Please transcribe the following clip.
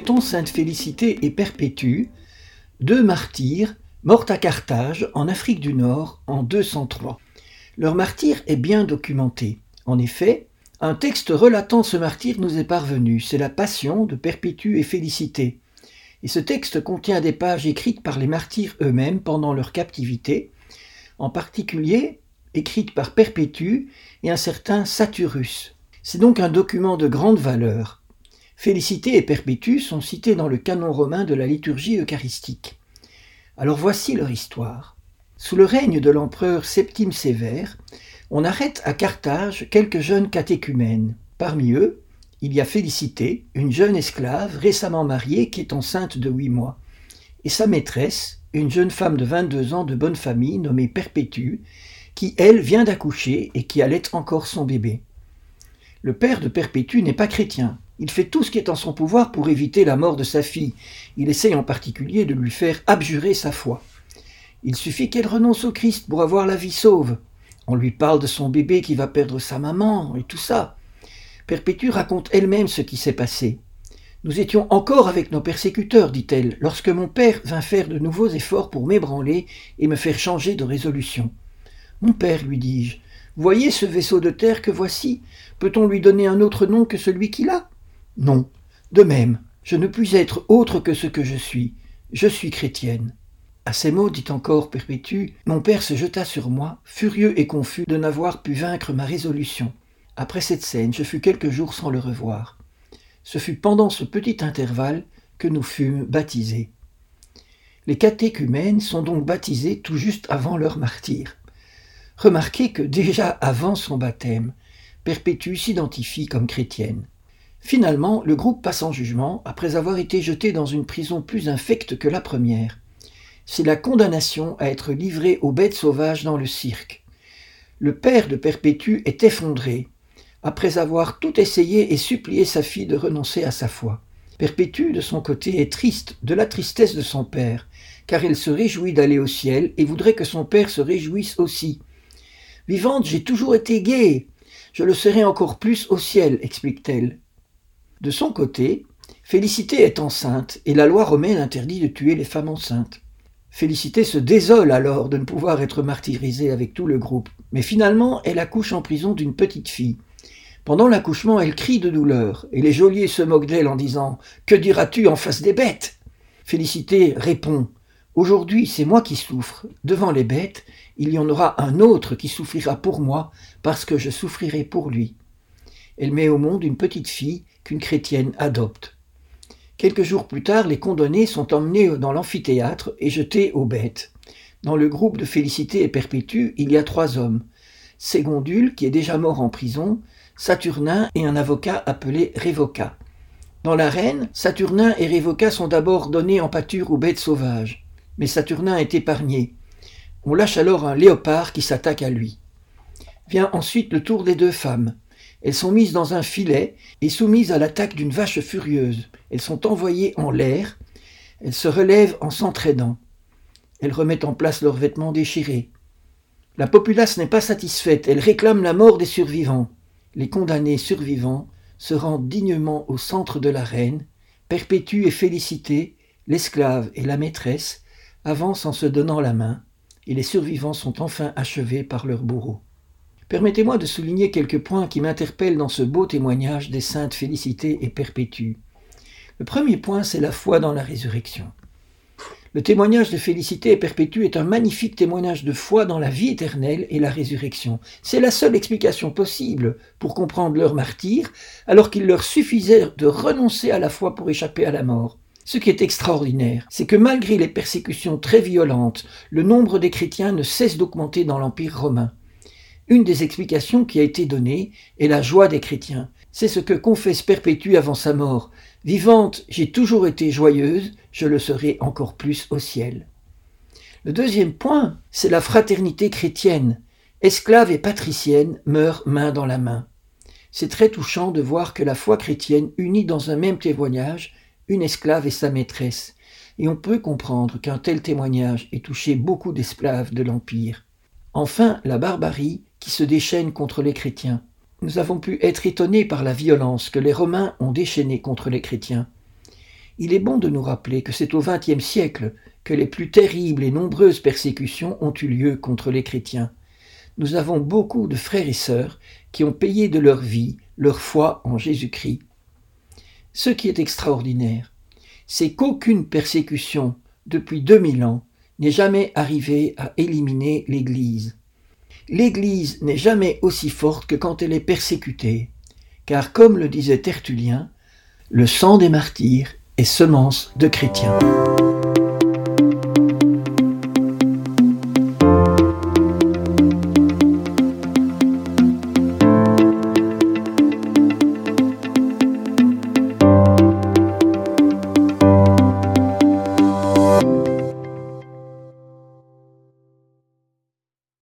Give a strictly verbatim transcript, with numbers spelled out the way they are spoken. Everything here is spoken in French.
Célèbre-t-on Sainte Félicité et Perpétue, deux martyrs mortes à Carthage, en Afrique du Nord, en deux cent trois. Leur martyre est bien documenté. En effet, un texte relatant ce martyre nous est parvenu, c'est la Passion de Perpétue et Félicité. Et ce texte contient des pages écrites par les martyrs eux-mêmes pendant leur captivité, en particulier écrites par Perpétue et un certain Saturus. C'est donc un document de grande valeur. Félicité et Perpétue sont cités dans le canon romain de la liturgie eucharistique. Alors voici leur histoire. Sous le règne de l'empereur Septime Sévère, on arrête à Carthage quelques jeunes catéchumènes. Parmi eux, il y a Félicité, une jeune esclave récemment mariée qui est enceinte de huit mois, et sa maîtresse, une jeune femme de vingt-deux ans de bonne famille nommée Perpétue, qui, elle, vient d'accoucher et qui allait encore son bébé. Le père de Perpétue n'est pas chrétien. Il fait tout ce qui est en son pouvoir pour éviter la mort de sa fille. Il essaye en particulier de lui faire abjurer sa foi. Il suffit qu'elle renonce au Christ pour avoir la vie sauve. On lui parle de son bébé qui va perdre sa maman et tout ça. Perpétue raconte elle-même ce qui s'est passé. « Nous étions encore avec nos persécuteurs, dit-elle, lorsque mon père vint faire de nouveaux efforts pour m'ébranler et me faire changer de résolution. Mon père, lui dis-je, voyez ce vaisseau de terre que voici? Peut-on lui donner un autre nom que celui qu'il a? Non. De même, je ne puis être autre que ce que je suis. Je suis chrétienne. » À ces mots, dit encore Perpétue, mon père se jeta sur moi, furieux et confus de n'avoir pu vaincre ma résolution. Après cette scène, je fus quelques jours sans le revoir. Ce fut pendant ce petit intervalle que nous fûmes baptisés. Les catéchumènes sont donc baptisés tout juste avant leur martyre. Remarquez que déjà avant son baptême, Perpétue s'identifie comme chrétienne. Finalement, le groupe passe en jugement après avoir été jeté dans une prison plus infecte que la première. C'est la condamnation à être livré aux bêtes sauvages dans le cirque. Le père de Perpétue est effondré, après avoir tout essayé et supplié sa fille de renoncer à sa foi. Perpétue, de son côté, est triste de la tristesse de son père, car elle se réjouit d'aller au ciel et voudrait que son père se réjouisse aussi. « Vivante, j'ai toujours été gaie, je le serai encore plus au ciel, explique-t-elle. De son côté, Félicité est enceinte et la loi romaine interdit de tuer les femmes enceintes. Félicité se désole alors de ne pouvoir être martyrisée avec tout le groupe, mais finalement elle accouche en prison d'une petite fille. Pendant l'accouchement, elle crie de douleur, et les geôliers se moquent d'elle en disant « Que diras-tu en face des bêtes ?» Félicité répond « Aujourd'hui, c'est moi qui souffre. Devant les bêtes, il y en aura un autre qui souffrira pour moi, parce que je souffrirai pour lui. » Elle met au monde une petite fille qu'une chrétienne adopte. Quelques jours plus tard, les condamnés sont emmenés dans l'amphithéâtre et jetés aux bêtes. Dans le groupe de Félicité et Perpétue, il y a trois hommes. Ségondule, qui est déjà mort en prison, Saturnin et un avocat appelé Révoca. Dans l'arène, Saturnin et Révoca sont d'abord donnés en pâture aux bêtes sauvages. Mais Saturnin est épargné. On lâche alors un léopard qui s'attaque à lui. Vient ensuite le tour des deux femmes. Elles sont mises dans un filet et soumises à l'attaque d'une vache furieuse. Elles sont envoyées en l'air. Elles se relèvent en s'entraînant. Elles remettent en place leurs vêtements déchirés. La populace n'est pas satisfaite. Elle réclame la mort des survivants. Les condamnés survivants se rendent dignement au centre de l'arène. Perpétue et Félicité, l'esclave et la maîtresse, avancent en se donnant la main, et les survivants sont enfin achevés par leur bourreau. Permettez-moi de souligner quelques points qui m'interpellent dans ce beau témoignage des saintes Félicité et Perpétue. Le premier point, c'est la foi dans la résurrection. Le témoignage de Félicité et Perpétue est un magnifique témoignage de foi dans la vie éternelle et la résurrection. C'est la seule explication possible pour comprendre leur martyre, alors qu'il leur suffisait de renoncer à la foi pour échapper à la mort. Ce qui est extraordinaire, c'est que malgré les persécutions très violentes, le nombre des chrétiens ne cesse d'augmenter dans l'Empire romain. Une des explications qui a été donnée est la joie des chrétiens. C'est ce que confesse Perpétue avant sa mort. « Vivante, j'ai toujours été joyeuse, je le serai encore plus au ciel. » Le deuxième point, c'est la fraternité chrétienne. Esclaves et patriciennes meurent main dans la main. C'est très touchant de voir que la foi chrétienne unit dans un même témoignage une esclave et sa maîtresse. Et on peut comprendre qu'un tel témoignage ait touché beaucoup d'esclaves de l'Empire. Enfin, la barbarie qui se déchaîne contre les chrétiens. Nous avons pu être étonnés par la violence que les Romains ont déchaînée contre les chrétiens. Il est bon de nous rappeler que c'est au vingtième siècle que les plus terribles et nombreuses persécutions ont eu lieu contre les chrétiens. Nous avons beaucoup de frères et sœurs qui ont payé de leur vie leur foi en Jésus-Christ. Ce qui est extraordinaire, c'est qu'aucune persécution depuis deux mille ans n'est jamais arrivée à éliminer l'Église. L'Église n'est jamais aussi forte que quand elle est persécutée, car comme le disait Tertullien, le sang des martyrs est semence de chrétiens.